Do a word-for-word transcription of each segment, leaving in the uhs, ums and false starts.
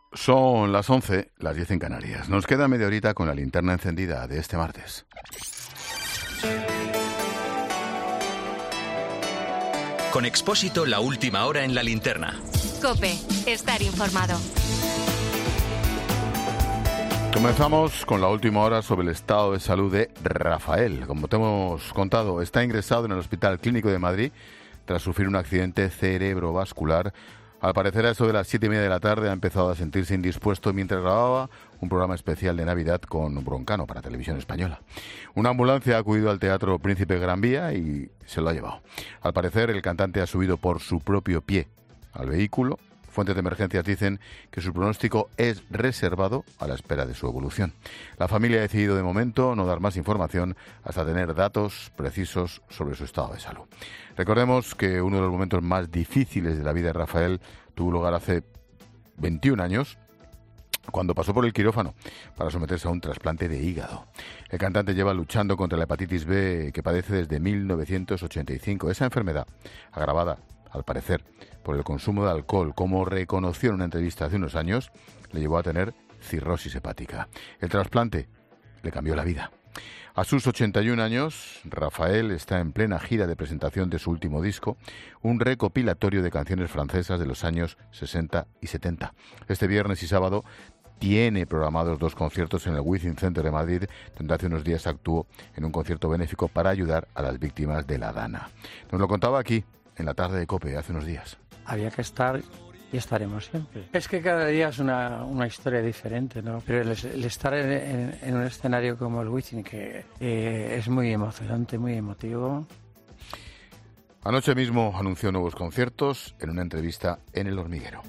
Son las once, las diez en Canarias. Nos queda media horita con la linterna encendida de este martes. Con Expósito, la última hora en la linterna. COPE, estar informado. Comenzamos con la última hora sobre el estado de salud de Rafael. Como te hemos contado, está ingresado en el Hospital Clínico de Madrid tras sufrir un accidente cerebrovascular. Al parecer, a eso de las siete y media de la tarde ha empezado a sentirse indispuesto mientras grababa un programa especial de Navidad con Broncano para Televisión Española. Una ambulancia ha acudido al Teatro Príncipe Gran Vía y se lo ha llevado. Al parecer, el cantante ha subido por su propio pie al vehículo. Fuentes de emergencias dicen que su pronóstico es reservado a la espera de su evolución. La familia ha decidido de momento no dar más información hasta tener datos precisos sobre su estado de salud. Recordemos que uno de los momentos más difíciles de la vida de Rafael tuvo lugar hace veintiún años, cuando pasó por el quirófano para someterse a un trasplante de hígado. El cantante lleva luchando contra la hepatitis B que padece desde mil novecientos ochenta y cinco. Esa enfermedad, agravada al parecer por el consumo de alcohol, como reconoció en una entrevista hace unos años, le llevó a tener cirrosis hepática. El trasplante le cambió la vida. A sus ochenta y un años, Rafael está en plena gira de presentación de su último disco, un recopilatorio de canciones francesas de los años sesenta y setenta. Este viernes y sábado tiene programados dos conciertos en el Within Center de Madrid, donde hace unos días actuó en un concierto benéfico para ayudar a las víctimas de la Dana. Nos lo contaba aquí, en la tarde de COPE, hace unos días. Había que estar y estaremos siempre. Es que cada día es una, una historia diferente, ¿no? Pero el, el estar en, en, en un escenario como el Within, que eh, es muy emocionante, muy emotivo. Anoche mismo anunció nuevos conciertos en una entrevista en El Hormiguero.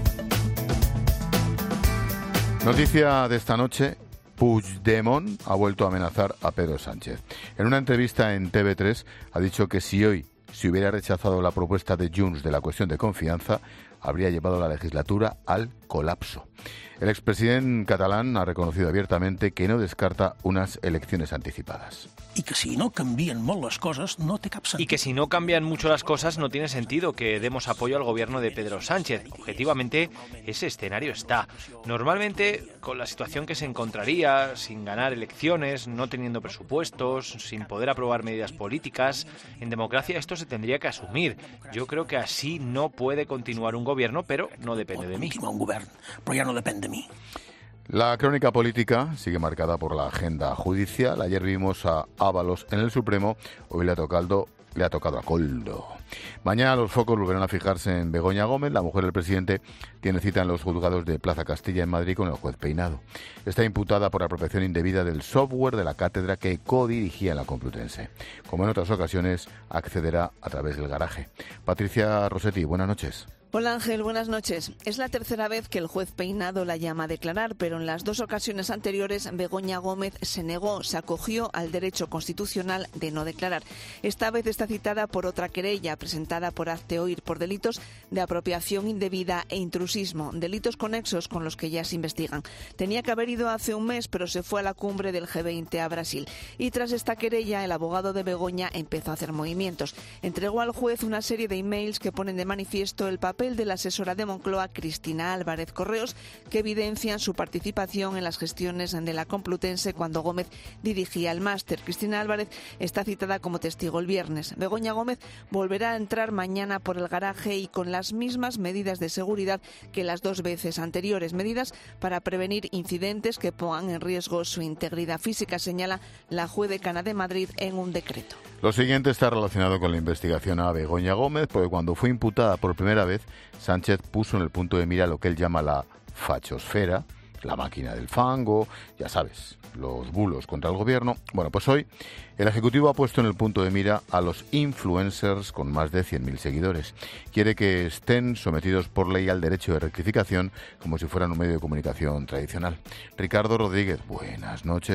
Noticia de esta noche: Puigdemont ha vuelto a amenazar a Pedro Sánchez. En una entrevista en T V tres ha dicho que si hoy se hubiera rechazado la propuesta de Junts de la cuestión de confianza, habría llevado la legislatura al colapso. El expresidente catalán ha reconocido abiertamente que no descarta unas elecciones anticipadas. Y que si no cambian molt les coses, no té cap sentit. Y que si no cambian mucho las cosas, no tiene sentido que demos apoyo al gobierno de Pedro Sánchez. Objetivamente, ese escenario está. Normalmente, con la situación que se encontraría, sin ganar elecciones, no teniendo presupuestos, sin poder aprobar medidas políticas, en democracia esto se tendría que asumir. Yo creo que así no puede continuar un gobierno, pero no depende de mí. Un govern, però ja no depèn de mi. La crónica política sigue marcada por la agenda judicial. Ayer vimos a Ábalos en el Supremo, hoy le ha tocado, le ha tocado a Koldo. Mañana los focos volverán a fijarse en Begoña Gómez. La mujer del presidente tiene cita en los juzgados de Plaza Castilla en Madrid con el juez Peinado. Está imputada por apropiación indebida del software de la cátedra que codirigía en la Complutense. Como en otras ocasiones, accederá a través del garaje. Patricia Rossetti, buenas noches. Hola Ángel, buenas noches. Es la tercera vez que el juez Peinado la llama a declarar, pero en las dos ocasiones anteriores Begoña Gómez se negó, se acogió al derecho constitucional de no declarar. Esta vez está citada por otra querella presentada por Hazte Oír por delitos de apropiación indebida e intrusismo, delitos conexos con los que ya se investigan. Tenía que haber ido hace un mes, pero se fue a la cumbre del G veinte a Brasil. Y tras esta querella, el abogado de Begoña empezó a hacer movimientos. Entregó al juez una serie de emails que ponen de manifiesto el papel de la asesora de Moncloa, Cristina Álvarez Correos, que evidencian su participación en las gestiones de la Complutense cuando Gómez dirigía el máster. Cristina Álvarez está citada como testigo el viernes. Begoña Gómez volverá a entrar mañana por el garaje y con las mismas medidas de seguridad que las dos veces anteriores, medidas para prevenir incidentes que pongan en riesgo su integridad física, señala la juez decana de Madrid en un decreto. Lo siguiente está relacionado con la investigación a Begoña Gómez, porque cuando fue imputada por primera vez, Sánchez puso en el punto de mira lo que él llama la fachosfera, la máquina del fango, ya sabes, los bulos contra el gobierno. Bueno, pues hoy el Ejecutivo ha puesto en el punto de mira a los influencers con más de cien mil seguidores. Quiere que estén sometidos por ley al derecho de rectificación como si fueran un medio de comunicación tradicional. Ricardo Rodríguez, buenas noches.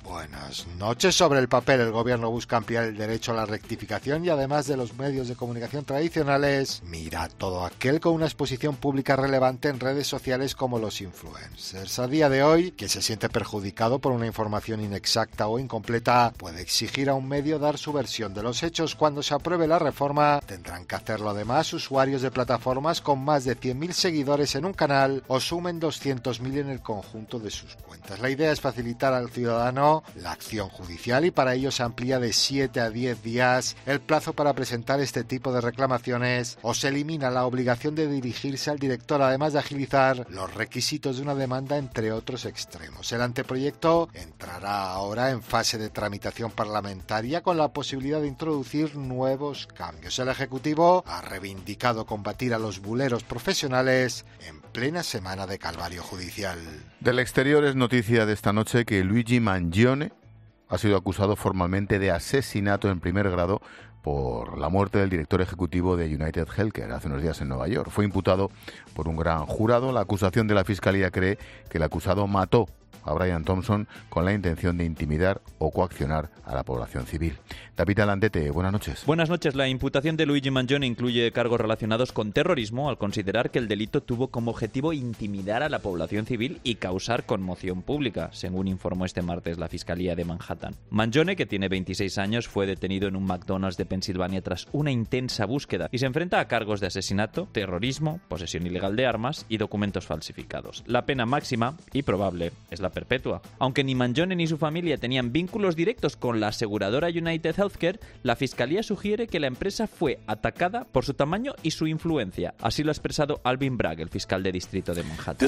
Buenas noches. Sobre el papel, el gobierno busca ampliar el derecho a la rectificación y además de los medios de comunicación tradicionales, mira a todo aquel con una exposición pública relevante en redes sociales como los influencers. A día de hoy, quien se siente perjudicado por una información inexacta o incompleta puede exigir a un medio dar su versión de los hechos. Cuando se apruebe la reforma, tendrán que hacerlo además usuarios de plataformas con más de cien mil seguidores en un canal o sumen doscientos mil en el conjunto de sus cuentas. La idea es facilitar al ciudadano la acción judicial y para ello se amplía de siete a diez días el plazo para presentar este tipo de reclamaciones o se elimina la obligación de dirigirse al director, además de agilizar los requisitos de una demanda, entre otros extremos. El anteproyecto entrará ahora en fase de tramitación parlamentaria con la posibilidad de introducir nuevos cambios. El Ejecutivo ha reivindicado combatir a los buleros profesionales en plena semana de calvario judicial. Del exterior es noticia de esta noche que Luigi Mangione ha sido acusado formalmente de asesinato en primer grado por la muerte del director ejecutivo de United Healthcare hace unos días en Nueva York. Fue imputado por un gran jurado. La acusación de la Fiscalía cree que el acusado mató a Brian Thompson con la intención de intimidar o coaccionar a la población civil. David Alandete, buenas noches. Buenas noches. La imputación de Luigi Mangione incluye cargos relacionados con terrorismo al considerar que el delito tuvo como objetivo intimidar a la población civil y causar conmoción pública, según informó este martes la Fiscalía de Manhattan. Mangione, que tiene veintiséis años, fue detenido en un McDonald's de Pensilvania tras una intensa búsqueda y se enfrenta a cargos de asesinato, terrorismo, posesión ilegal de armas y documentos falsificados. La pena máxima, y probable, es la perpetua. Aunque ni Mangione ni su familia tenían vínculos directos con la aseguradora United Healthcare, la Fiscalía sugiere que la empresa fue atacada por su tamaño y su influencia. Así lo ha expresado Alvin Bragg, el fiscal de distrito de Manhattan.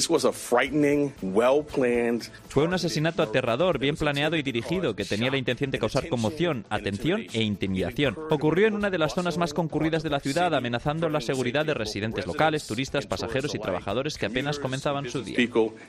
Fue un asesinato aterrador, bien planeado y dirigido, que tenía la intención de causar conmoción, atención e intimidación. Ocurrió en una de las zonas más concurridas de la ciudad, amenazando la seguridad de residentes locales, turistas, pasajeros y trabajadores que apenas comenzaban su día.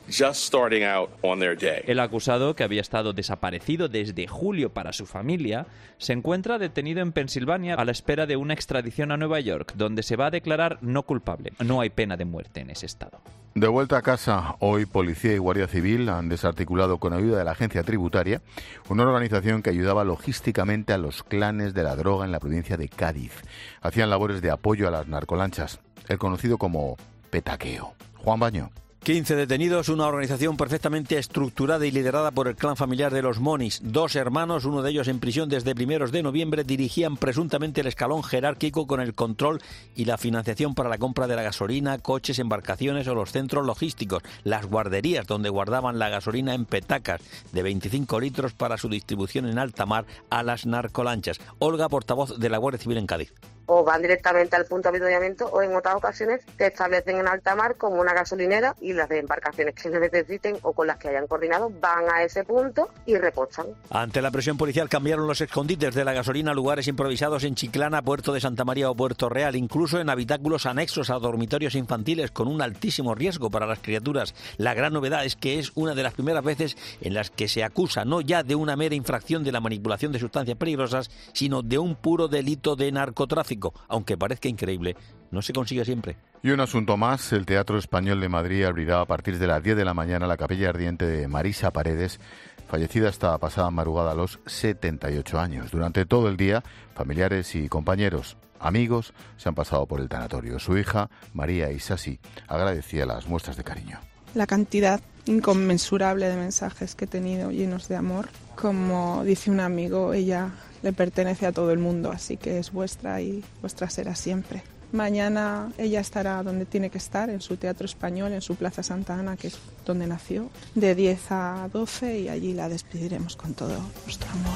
El acusado, que había estado desaparecido desde julio para su familia, se encuentra detenido en Pensilvania a la espera de una extradición a Nueva York, donde se va a declarar no culpable. No hay pena de muerte en ese estado. De vuelta a casa, hoy Policía y Guardia Civil han desarticulado con ayuda de la Agencia Tributaria una organización que ayudaba logísticamente a los clanes de la droga en la provincia de Cádiz. Hacían labores de apoyo a las narcolanchas, el conocido como petaqueo. Juan Baño. quince detenidos, una organización perfectamente estructurada y liderada por el clan familiar de los Monis. Dos hermanos, uno de ellos en prisión desde primeros de noviembre, dirigían presuntamente el escalón jerárquico con el control y la financiación para la compra de la gasolina, coches, embarcaciones o los centros logísticos, las guarderías donde guardaban la gasolina en petacas de veinticinco litros para su distribución en alta mar a las narcolanchas. Olga, portavoz de la Guardia Civil en Cádiz. O van directamente al punto de avituallamiento o en otras ocasiones se establecen en alta mar como una gasolinera y las de embarcaciones que necesiten o con las que hayan coordinado van a ese punto y repostan. Ante la presión policial cambiaron los escondites de la gasolina a lugares improvisados en Chiclana, Puerto de Santa María o Puerto Real, incluso en habitáculos anexos a dormitorios infantiles con un altísimo riesgo para las criaturas. La gran novedad es que es una de las primeras veces en las que se acusa no ya de una mera infracción de la manipulación de sustancias peligrosas, sino de un puro delito de narcotráfico. Aunque parezca increíble, no se consigue siempre. Y un asunto más, el Teatro Español de Madrid abrirá a partir de las diez de la mañana la capilla ardiente de Marisa Paredes, fallecida esta pasada madrugada a los setenta y ocho años. Durante todo el día, familiares y compañeros, amigos, se han pasado por el tanatorio. Su hija, María Isasi, agradecía las muestras de cariño. La cantidad inconmensurable de mensajes que he tenido llenos de amor. Como dice un amigo, ella le pertenece a todo el mundo, así que es vuestra y vuestra será siempre. Mañana ella estará donde tiene que estar, en su Teatro Español, en su Plaza Santa Ana, que es donde nació, de diez a doce, y allí la despediremos con todo nuestro amor.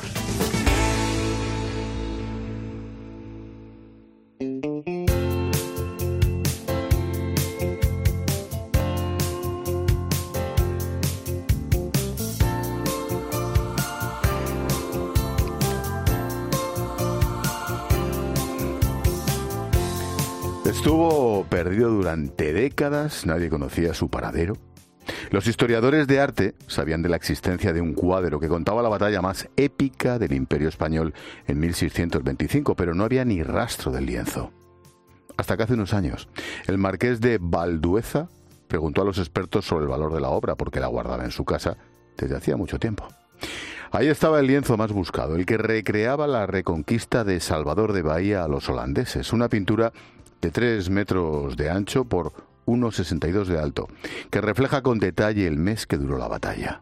Estuvo perdido durante décadas, nadie conocía su paradero. Los historiadores de arte sabían de la existencia de un cuadro que contaba la batalla más épica del Imperio Español en mil seiscientos veinticinco, pero no había ni rastro del lienzo. Hasta que hace unos años, el marqués de Valdueza preguntó a los expertos sobre el valor de la obra porque la guardaba en su casa desde hacía mucho tiempo. Ahí estaba el lienzo más buscado, el que recreaba la reconquista de Salvador de Bahía a los holandeses. Una pintura de tres metros de ancho por uno coma sesenta y dos de alto, que refleja con detalle el mes que duró la batalla.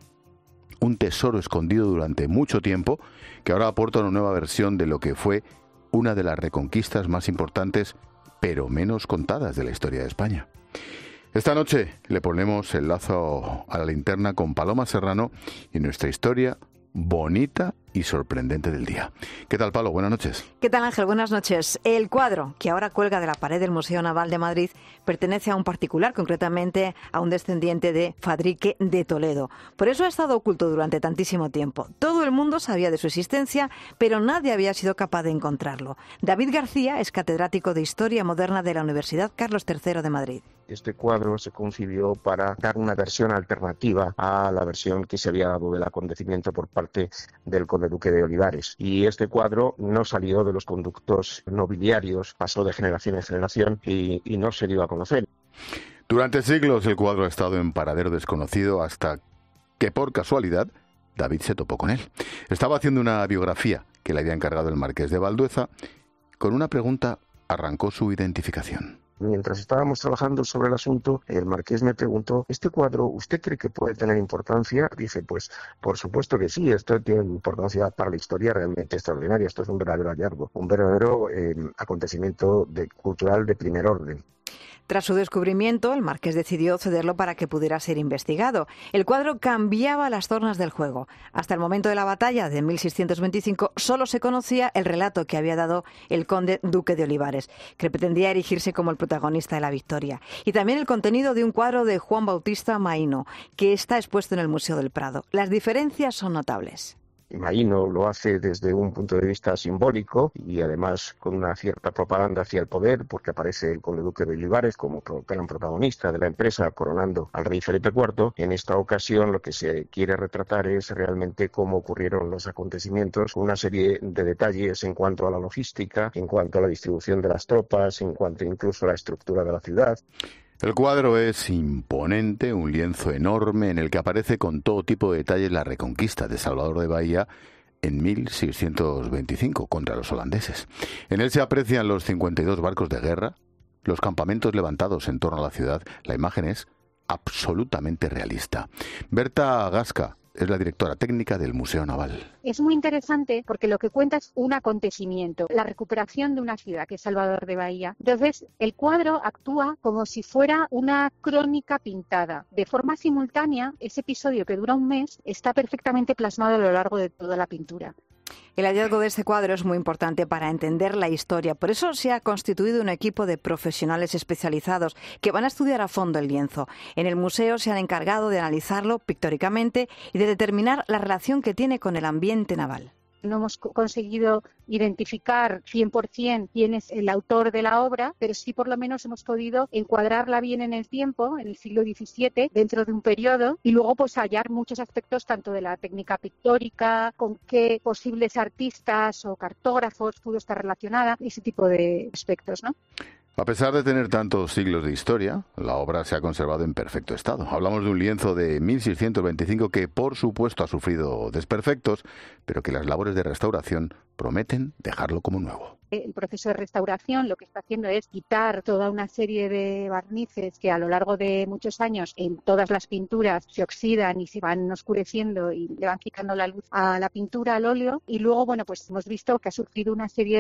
Un tesoro escondido durante mucho tiempo, que ahora aporta una nueva versión de lo que fue una de las reconquistas más importantes, pero menos contadas de la historia de España. Esta noche le ponemos el lazo a la linterna con Paloma Serrano y nuestra historia bonita y sorprendente del día. ¿Qué tal, Palo? Buenas noches. ¿Qué tal, Ángel? Buenas noches. El cuadro que ahora cuelga de la pared del Museo Naval de Madrid pertenece a un particular, concretamente a un descendiente de Fadrique de Toledo. Por eso ha estado oculto durante tantísimo tiempo. Todo el mundo sabía de su existencia, pero nadie había sido capaz de encontrarlo. David García es catedrático de Historia Moderna de la Universidad Carlos tercero de Madrid. Este cuadro se concibió para dar una versión alternativa a la versión que se había dado del acontecimiento por parte del conde duque de Olivares. Y este cuadro no salió de los conductos nobiliarios, pasó de generación en generación y, y no se dio a conocer. Durante siglos el cuadro ha estado en paradero desconocido hasta que, por casualidad, David se topó con él. Estaba haciendo una biografía que le había encargado el marqués de Valdueza. Con una pregunta arrancó su identificación. Mientras estábamos trabajando sobre el asunto, el marqués me preguntó, ¿este cuadro usted cree que puede tener importancia? Dije, pues por supuesto que sí, esto tiene importancia para la historia realmente extraordinaria, esto es un verdadero hallazgo, un verdadero eh, acontecimiento de, cultural de primer orden. Tras su descubrimiento, el marqués decidió cederlo para que pudiera ser investigado. El cuadro cambiaba las tornas del juego. Hasta el momento de la batalla de mil seiscientos veinticinco solo se conocía el relato que había dado el conde duque de Olivares, que pretendía erigirse como el protagonista de la victoria. Y también el contenido de un cuadro de Juan Bautista Maíno, que está expuesto en el Museo del Prado. Las diferencias son notables. Maíno lo hace desde un punto de vista simbólico y además con una cierta propaganda hacia el poder, porque aparece el conde duque de Olivares como gran protagonista de la empresa coronando al rey Felipe cuarto. En esta ocasión lo que se quiere retratar es realmente cómo ocurrieron los acontecimientos, con una serie de detalles en cuanto a la logística, en cuanto a la distribución de las tropas, en cuanto incluso a la estructura de la ciudad. El cuadro es imponente, un lienzo enorme en el que aparece con todo tipo de detalles la reconquista de Salvador de Bahía en mil seiscientos veinticinco contra los holandeses. En él se aprecian los cincuenta y dos barcos de guerra, los campamentos levantados en torno a la ciudad. La imagen es absolutamente realista. Berta Gasca es la directora técnica del Museo Naval. Es muy interesante porque lo que cuenta es un acontecimiento, la recuperación de una ciudad, que es Salvador de Bahía. Entonces, el cuadro actúa como si fuera una crónica pintada. De forma simultánea, ese episodio que dura un mes está perfectamente plasmado a lo largo de toda la pintura. El hallazgo de este cuadro es muy importante para entender la historia. Por eso se ha constituido un equipo de profesionales especializados que van a estudiar a fondo el lienzo. En el museo se han encargado de analizarlo pictóricamente y de determinar la relación que tiene con el ambiente naval. No hemos conseguido identificar cien por ciento quién es el autor de la obra, pero sí por lo menos hemos podido encuadrarla bien en el tiempo, en el siglo diecisiete, dentro de un periodo, y luego pues hallar muchos aspectos tanto de la técnica pictórica, con qué posibles artistas o cartógrafos pudo estar relacionada, ese tipo de aspectos, ¿no? A pesar de tener tantos siglos de historia, la obra se ha conservado en perfecto estado. Hablamos de un lienzo de mil seiscientos veinticinco que, por supuesto, ha sufrido desperfectos, pero que las labores de restauración prometen dejarlo como nuevo. El proceso de restauración lo que está haciendo es quitar toda una serie de barnices que a lo largo de muchos años en todas las pinturas se oxidan y se van oscureciendo y le van quitando la luz a la pintura, al óleo. Y luego, bueno, pues hemos visto que ha sufrido una serie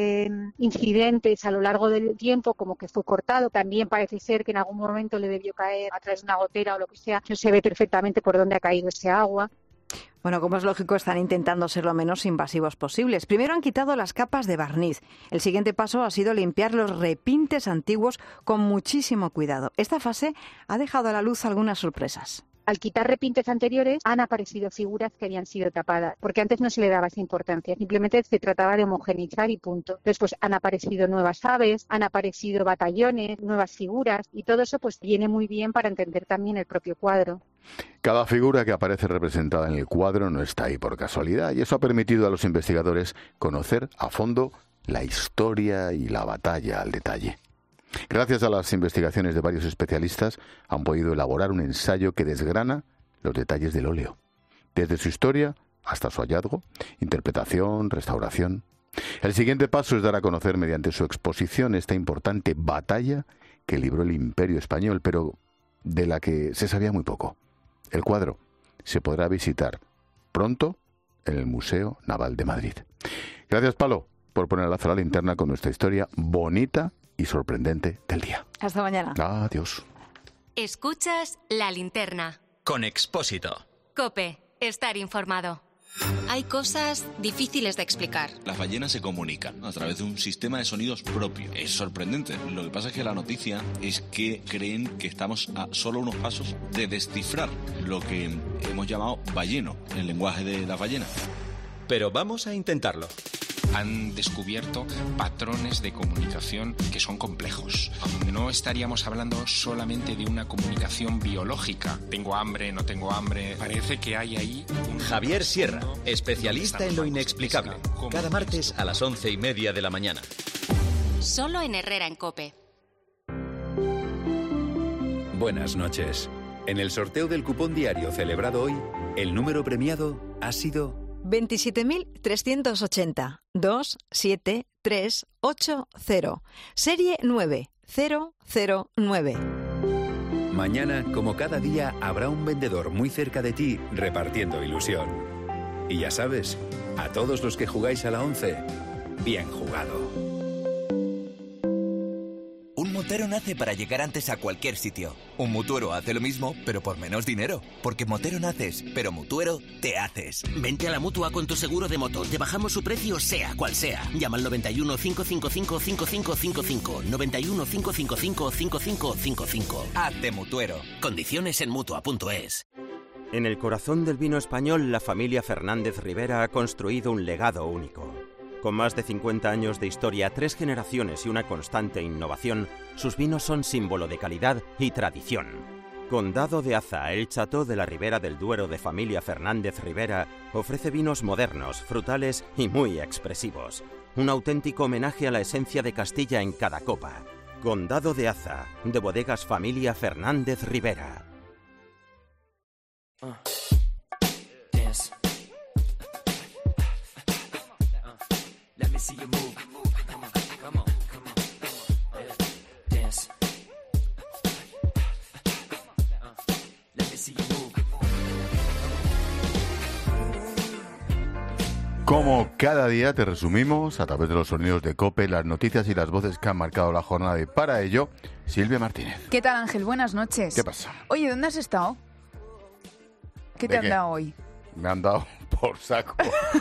de incidentes a lo largo del tiempo, como que fue cortado. También parece ser que en algún momento le debió caer a través de una gotera o lo que sea. No se ve perfectamente por dónde ha caído ese agua. Bueno, como es lógico, están intentando ser lo menos invasivos posibles. Primero han quitado las capas de barniz. El siguiente paso ha sido limpiar los repintes antiguos con muchísimo cuidado. Esta fase ha dejado a la luz algunas sorpresas. Al quitar repintes anteriores han aparecido figuras que habían sido tapadas, porque antes no se le daba esa importancia, simplemente se trataba de homogeneizar y punto. Después han aparecido nuevas aves, han aparecido batallones, nuevas figuras, y todo eso pues viene muy bien para entender también el propio cuadro. Cada figura que aparece representada en el cuadro no está ahí por casualidad, y eso ha permitido a los investigadores conocer a fondo la historia y la batalla al detalle. Gracias a las investigaciones de varios especialistas, han podido elaborar un ensayo que desgrana los detalles del óleo, desde su historia hasta su hallazgo, interpretación, restauración. El siguiente paso es dar a conocer mediante su exposición esta importante batalla que libró el Imperio Español, pero de la que se sabía muy poco. El cuadro se podrá visitar pronto en el Museo Naval de Madrid. Gracias, Palo, por poner el lazo a la linterna con nuestra historia bonita y sorprendente del día. Hasta mañana. Adiós. Escuchas La Linterna. Con Expósito. COPE. Estar informado. Hay cosas difíciles de explicar. Las ballenas se comunican a través de un sistema de sonidos propio. Es sorprendente. Lo que pasa es que la noticia es que creen que estamos a solo unos pasos de descifrar lo que hemos llamado balleno, el lenguaje de las ballenas. Pero vamos a intentarlo. Han descubierto patrones de comunicación que son complejos. No estaríamos hablando solamente de una comunicación biológica. Tengo hambre, no tengo hambre. Parece que hay ahí un... Javier Sierra, especialista en lo inexplicable. Cada martes a las once y media de la mañana. Solo en Herrera en COPE. Buenas noches. En el sorteo del cupón diario celebrado hoy, el número premiado ha sido veintisiete mil trescientos ochenta, dos siete tres ocho cero, serie nueve cero cero nueve. Mañana, como cada día, habrá un vendedor muy cerca de ti repartiendo ilusión. Y ya sabes, a todos los que jugáis a la once, bien jugado. Un motero nace para llegar antes a cualquier sitio. Un mutuero hace lo mismo, pero por menos dinero. Porque motero naces, pero mutuero te haces. Vente a la Mutua con tu seguro de moto. Te bajamos su precio sea cual sea. Llama al noventa y uno, cinco cinco cinco, cinco cinco cinco cinco. noventa y uno, cinco cinco cinco, cinco cinco cinco cinco. Hazte mutuero. Condiciones en mutua punto es. En el corazón del vino español, la familia Fernández Ribera ha construido un legado único. Con más de cincuenta años de historia, tres generaciones y una constante innovación, sus vinos son símbolo de calidad y tradición. Condado de Aza, el Chateau de la Ribera del Duero de familia Fernández Ribera, ofrece vinos modernos, frutales y muy expresivos. Un auténtico homenaje a la esencia de Castilla en cada copa. Condado de Aza, de bodegas familia Fernández Ribera. Uh. Dance. Let me see you move. Come on, come on, come on. Dance. Let me see you move. Como cada día te resumimos a través de los sonidos de COPE las noticias y las voces que han marcado la jornada, y para ello, Silvia Martínez. ¿Qué tal, Ángel? Buenas noches. ¿Qué pasa? Oye, ¿dónde has estado? ¿Qué te han qué? dado hoy? Me han dado por saco.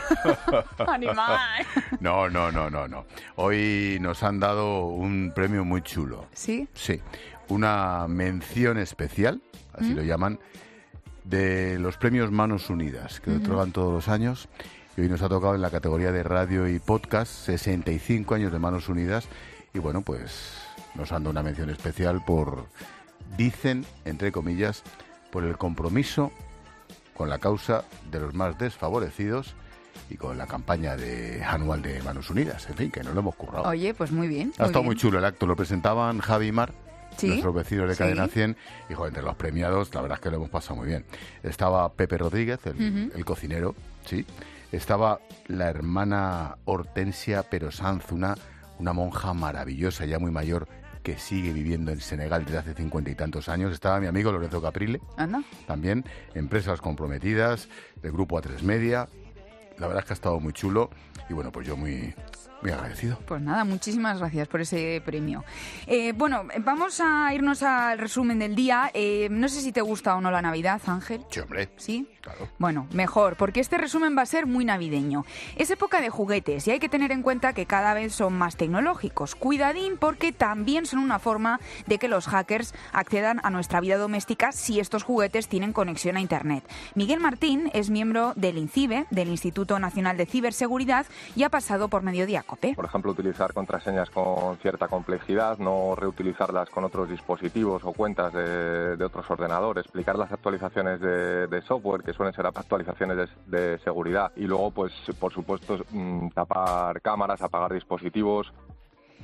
Animal. No, no, no, no, no. Hoy nos han dado un premio muy chulo. ¿Sí? Sí. Una mención especial, así ¿Mm? lo llaman, de los premios Manos Unidas, que uh-huh. otorgan todos los años. Y hoy nos ha tocado en la categoría de radio y podcast, sesenta y cinco años de Manos Unidas. Y bueno, pues nos han dado una mención especial por, dicen, entre comillas, por el compromiso con la causa de los más desfavorecidos y con la campaña de anual de Manos Unidas. En fin, que nos lo hemos currado. Oye, pues muy bien. Ha muy estado bien. muy chulo el acto. Lo presentaban Javi y Mar, ¿sí? nuestros vecinos de Cadena ¿Sí? cien. Y, joder, entre los premiados, la verdad es que lo hemos pasado muy bien. Estaba Pepe Rodríguez, el, uh-huh. el cocinero, ¿sí? Estaba la hermana Hortensia Perosanz, una, una monja maravillosa, ya muy mayor, que sigue viviendo en Senegal desde hace cincuenta y tantos años. Estaba mi amigo Lorenzo Caprile, ¿Anda? también, empresas comprometidas, del grupo A tres Media. La verdad es que ha estado muy chulo y bueno, pues yo muy, muy agradecido. Pues nada, muchísimas gracias por ese premio. Eh, bueno, vamos a irnos al resumen del día. Eh, no sé si te gusta o no la Navidad, Ángel. Sí, hombre. ¿Sí? Claro. Bueno, mejor, porque este resumen va a ser muy navideño. Es época de juguetes y hay que tener en cuenta que cada vez son más tecnológicos. Cuidadín, porque también son una forma de que los hackers accedan a nuestra vida doméstica si estos juguetes tienen conexión a Internet. Miguel Martín es miembro del INCIBE, del Instituto Nacional de Ciberseguridad, y ha pasado por Mediodía COPE. Por ejemplo, utilizar contraseñas con cierta complejidad, no reutilizarlas con otros dispositivos o cuentas de, de otros ordenadores, explicar las actualizaciones de, de software, que suelen ser actualizaciones de, de seguridad, y luego, pues, por supuesto, tapar cámaras, apagar dispositivos.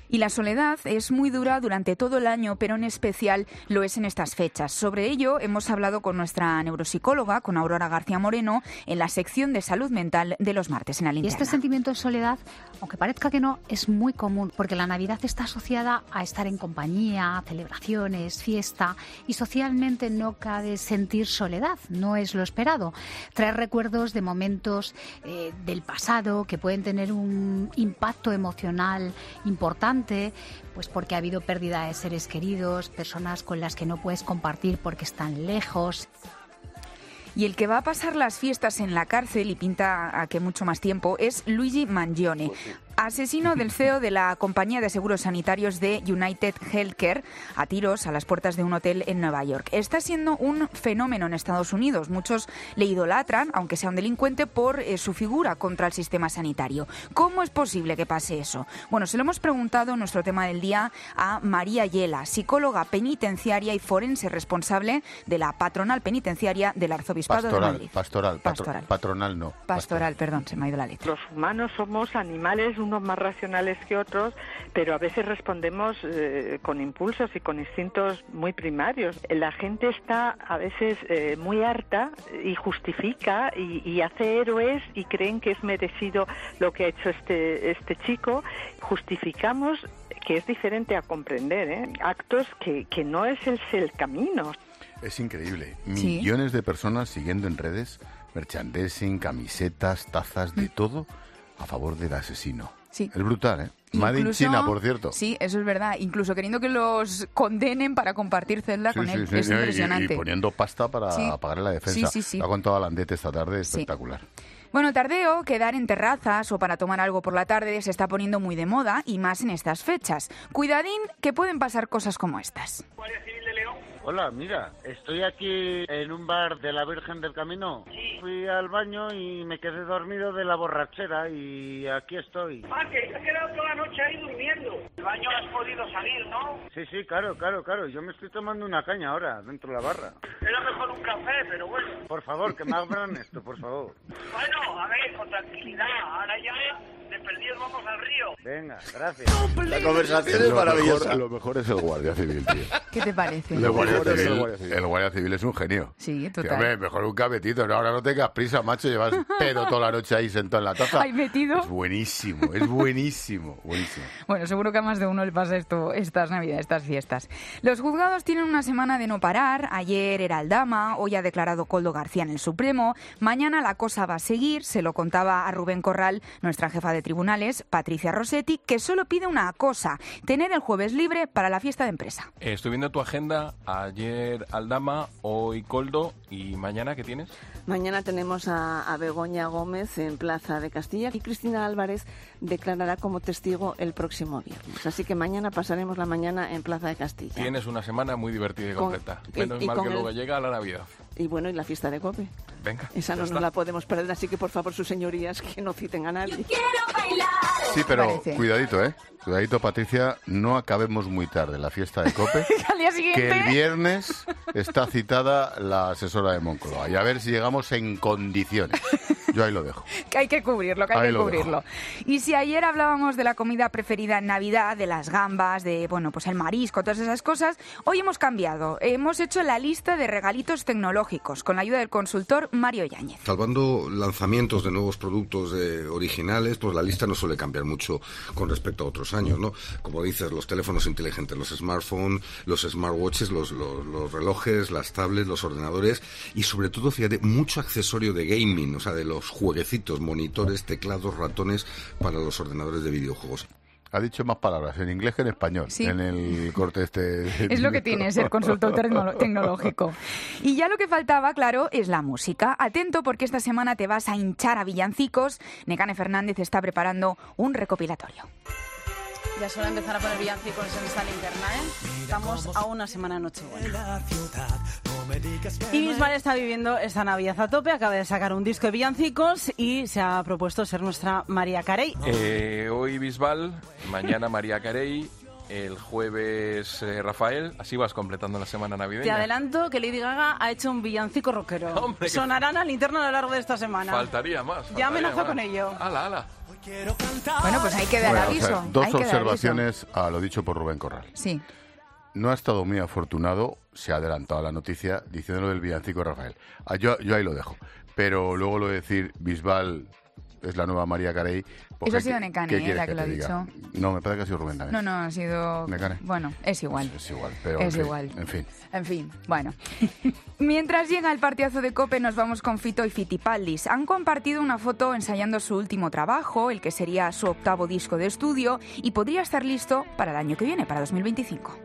Y la soledad es muy dura durante todo el año, pero en especial lo es en estas fechas. Sobre ello hemos hablado con nuestra neuropsicóloga, con Aurora García Moreno, en la sección de salud mental de los martes en la linterna. Y este sentimiento de soledad, aunque parezca que no, es muy común, porque la Navidad está asociada a estar en compañía, celebraciones, fiesta, y socialmente no cabe sentir soledad, no es lo esperado. Trae recuerdos de momentos eh, del pasado que pueden tener un impacto emocional importante, pues porque ha habido pérdida de seres queridos, personas con las que no puedes compartir porque están lejos. Y el que va a pasar las fiestas en la cárcel, y pinta a que mucho más tiempo, es Luigi Mangione, asesino del C E O de la compañía de seguros sanitarios de United Healthcare, a tiros a las puertas de un hotel en Nueva York. Está siendo un fenómeno en Estados Unidos. Muchos le idolatran, aunque sea un delincuente, por eh, su figura contra el sistema sanitario. ¿Cómo es posible que pase eso? Bueno, se lo hemos preguntado en nuestro tema del día a María Yela, psicóloga penitenciaria y forense responsable de la patronal penitenciaria del Arzobispado pastoral, de Madrid. Pastoral, patro, pastoral, patronal no. Pastoral, pastoral, perdón, se me ha ido la letra. Los humanos somos animales, unos más racionales que otros, pero a veces respondemos eh, con impulsos y con instintos muy primarios. La gente está a veces eh, muy harta y justifica y, y hace héroes y creen que es merecido lo que ha hecho este, este chico. Justificamos, que es diferente a comprender, ¿eh? actos que, que no es el, el camino. Es increíble. Sí. Millones de personas siguiendo en redes merchandising, camisetas, tazas, de todo a favor del asesino. Sí. Es brutal, ¿eh? Made in China, por cierto. Sí, eso es verdad. Incluso queriendo que los condenen para compartir celda Sí, con sí, él. sí, es sí, impresionante. Y, y poniendo pasta para Sí. pagar la defensa. Sí, sí, sí. Lo ha contado Alandete esta tarde, Sí. espectacular. Bueno, tardeo, quedar en terrazas o para tomar algo por la tarde se está poniendo muy de moda, y más en estas fechas. Cuidadín, que pueden pasar cosas como estas. Hola, mira, estoy aquí en un bar de la Virgen del Camino. Fui al baño y me quedé dormido de la borrachera y aquí estoy. Ah, que te has quedado toda la noche ahí durmiendo. El baño has podido salir, ¿no? Sí, sí, claro, claro, claro. Yo me estoy tomando una caña ahora, dentro de la barra. Era mejor un café, pero bueno. Por favor, que me abran esto, por favor. Bueno, a ver, con tranquilidad. Ahora ya de perdidos vamos al río. Venga, gracias. La conversación Lo es maravillosa. mejor, lo mejor es el guardia civil, tío. ¿Qué te parece? El guardia, mejor es el civil, guardia civil. el guardia civil es un genio. Sí, Sí, total. hombre, mejor un cabetito. No, ahora no tengas prisa, macho. Llevas pedo toda la noche ahí sentado en la taza. Ahí metido. Es buenísimo, es buenísimo, buenísimo. Bueno, seguro que a más de uno le pasa esto estas Navidades, estas fiestas. Los juzgados tienen una semana de no parar. Ayer era Aldama, hoy ha declarado Koldo García en el Supremo. Mañana la cosa va a seguir, se lo contaba a Rubén Corral, nuestra jefa de tribunales, Patricia Rossetti, que solo pide una cosa: tener el jueves libre para la fiesta de empresa. Eh, estoy viendo tu agenda. Ayer Aldama, hoy Koldo, y mañana, ¿qué tienes? Mañana tenemos a, a Begoña Gómez en Plaza de Castilla y Cristina Álvarez declarará como testigo el próximo viernes. Así que mañana pasaremos la mañana en Plaza de Castilla. Tienes una semana muy divertida y Con- completa. y- Menos y mal con que el- luego llega la Navidad. Y bueno, y la fiesta de COPE. Venga. Esa ya no está. nos la podemos perder, así que por favor, sus señorías, que no citen a nadie. Sí, pero Parece. cuidadito, ¿eh? Cuidadito, Patricia, no acabemos muy tarde la fiesta de COPE. Al día siguiente. Que el viernes está citada la asesora de Moncloa. Y a ver si llegamos en condiciones. Yo ahí lo dejo. Que hay que cubrirlo, que hay Ahí que lo cubrirlo. Y si ayer hablábamos de la comida preferida en Navidad, de las gambas, de, bueno, pues el marisco, todas esas cosas, hoy hemos cambiado. Hemos hecho la lista de regalitos tecnológicos con la ayuda del consultor Mario Yáñez. Salvando lanzamientos de nuevos productos eh, originales, pues la lista no suele cambiar mucho con respecto a otros años, ¿no? Como dices, los teléfonos inteligentes, los smartphones, los smartwatches, los, los, los relojes, las tablets, los ordenadores y sobre todo, fíjate, mucho accesorio de gaming, o sea, de los jueguecitos, monitores, teclados, ratones para los ordenadores de videojuegos. Ha dicho más palabras en inglés que en español, Sí. en el corte este. Es lo que tiene ser consultor tecno- tecnológico. Y ya lo que faltaba, claro, es la música. Atento, porque esta semana te vas a hinchar a villancicos. Nekane Fernández está preparando un recopilatorio. Ya suele empezar a poner villancicos en esta linterna, ¿eh? Estamos a una semana de Nochebuena. Y Bisbal está viviendo esta Navidad a tope, acaba de sacar un disco de villancicos y se ha propuesto ser nuestra María Carey. Eh, hoy Bisbal, mañana María Carey, el jueves eh, Rafael. Así vas completando la semana navideña. Te adelanto que Lady Gaga ha hecho un villancico rockero. Hombre, que- Sonarán a linterna a lo largo de esta semana. Faltaría más. Ya faltaría amenazó más. con ello. Ala, ala. Bueno, pues hay que dar Bueno, aviso. o sea, dos hay que dar observaciones a lo dicho por Rubén Corral. Sí. No ha estado muy afortunado, se ha adelantado a la noticia diciéndolo del villancico de Rafael. Ah, yo, yo ahí lo dejo. Pero luego lo de decir Bisbal es la nueva María Carey. Pues, Eso ha ¿qué- sido Nekane, qué eh, quieres la que lo ha te diga? dicho. No, me parece que ha sido Rubén también. No, no, ha sido... Nekane. Bueno, es igual. Es igual, pero Es en fin, igual. En fin. En fin, bueno. Mientras llega el partidazo de COPE, nos vamos con Fito y Fitipaldis. Han compartido una foto ensayando su último trabajo, el que sería su octavo disco de estudio, y podría estar listo para el año que viene, para dos mil veinticinco.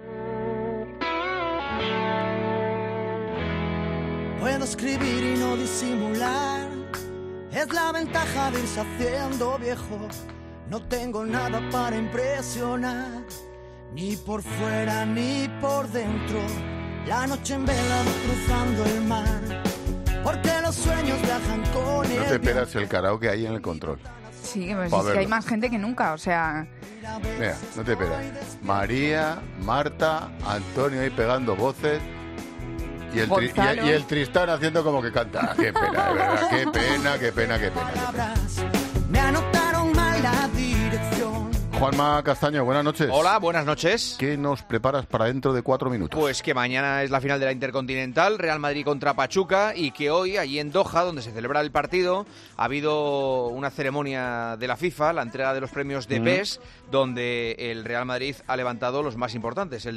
Puedo escribir y no disimular, es la ventaja de irse haciendo viejo. No tengo nada para impresionar, ni por fuera ni por dentro. La noche en vela cruzando el mar, porque los sueños viajan con No el te esperas el karaoke ahí en el control. Sí, pues Pa' es que hay verlo. más gente que nunca, o sea... Mira, no te esperas. María, Marta, Antonio ahí pegando voces y el, tri- y, Gonzalo. el- y el Tristán haciendo como que canta. Qué pena, de verdad, qué pena, qué pena, qué pena. Qué pena. Me anotaron mal la dirección. Juanma Castaño, buenas noches. Hola, buenas noches. ¿Qué nos preparas para dentro de cuatro minutos? Pues que mañana es la final de la Intercontinental, Real Madrid contra Pachuca, y que hoy, allí en Doha, donde se celebra el partido, ha habido una ceremonia de la FIFA, la entrega de los premios de Mm. P E S, donde el Real Madrid ha levantado los más importantes, el